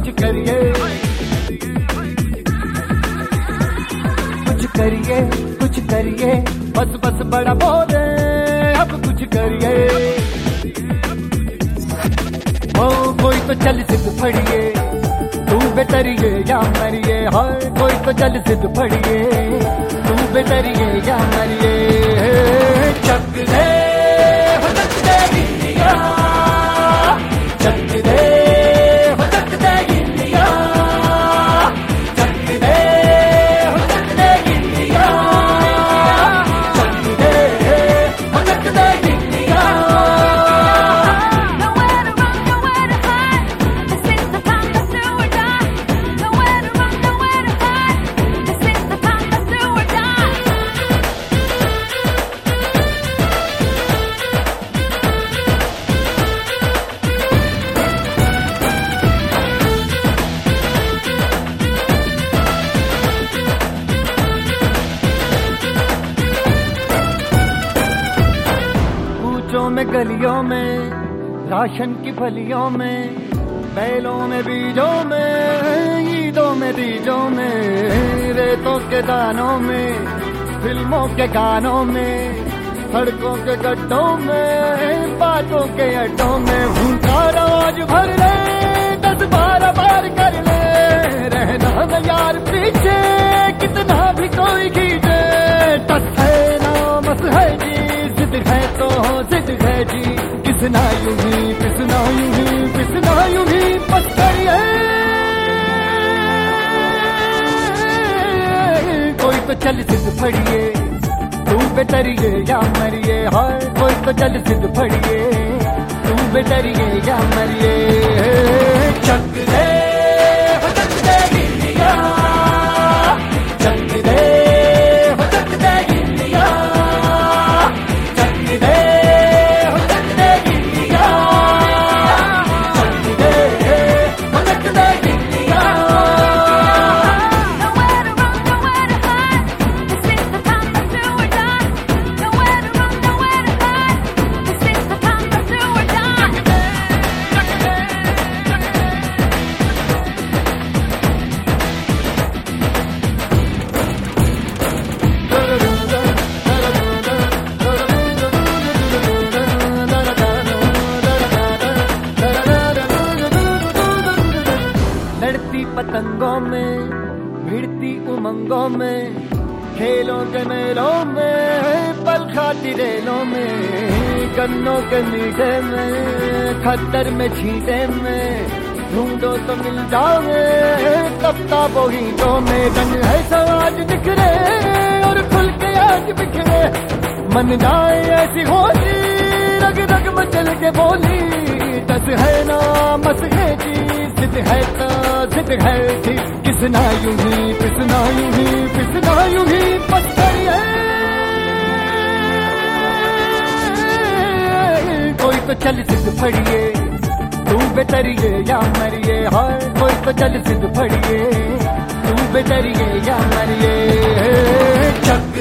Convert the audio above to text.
कुछ करिए, कुछ करिए, कुछ करिए, बस बस बड़ा बोले अब कुछ करिए। ओ कोई तो चल सिद्ध फड़िए, तू बेतरिए या मरिए। हाय कोई तो चल सिद्ध फड़िए, तू बेतरिए या मरिए। चक दे हो चक दे गिल्लिया, चक दे हो चक दे गिल्लिया, चक दे हो चक दे गिल्लिया, चक दे हो चक दे गिल्लिया। में गलियों में, राशन की फलियों में, बैलों में बीजों में, ईदों में दीजों में, रेतों के दानों में, फिल्मों के गानों में, सड़कों के गड्ढों में, बातों के अड्डों में। भूखा रोज भर ले 10-12 बार कर ले, रहना न यार पीछे कितना भी कोई खींचे। टस है ना मस है जी, जिद है तो जिद है जी, किसना यूं ही पिसना यूं ही पिसना यूं ही पत्थरिए। कोई तो चल सिद्ध फड़िए, तू बेतरिए या मरिए। हाय कोई तो चल सिद्ध फड़िए, तू बेतरिए या मरिए। चक दे हो चक दे गिल्लिया, चक दे हो चक दे गिल्लिया, चक दे हो चक दे गिल्लिया, चक दे हो चक दे गिल्लिया। लड़ती पतंगों में, भिड़ती उमंगों में, खेलों के मेलों में, पल खाती रेलों में, गन्नों के मीठे में, खद्दर में छींटे में, ढूंढो तो मिल जाओगे किताबों हीटों में। रंग है समाज बिखरे और खुल के आज बिखरे, मन जाए ऐसी होली रग रग मचल के बोली। दस है ना मस है जी, जिद है तो जिद है जी, किसना यूं ही पिसना यूं ही पिसना यूं ही पत्थरिए। कोई तो चल सिद्ध फड़िए, तू बेतरिए या मरिए। हाय कोई तो चल सिद्ध फड़िए, तू बेतरिए या मरिए। चक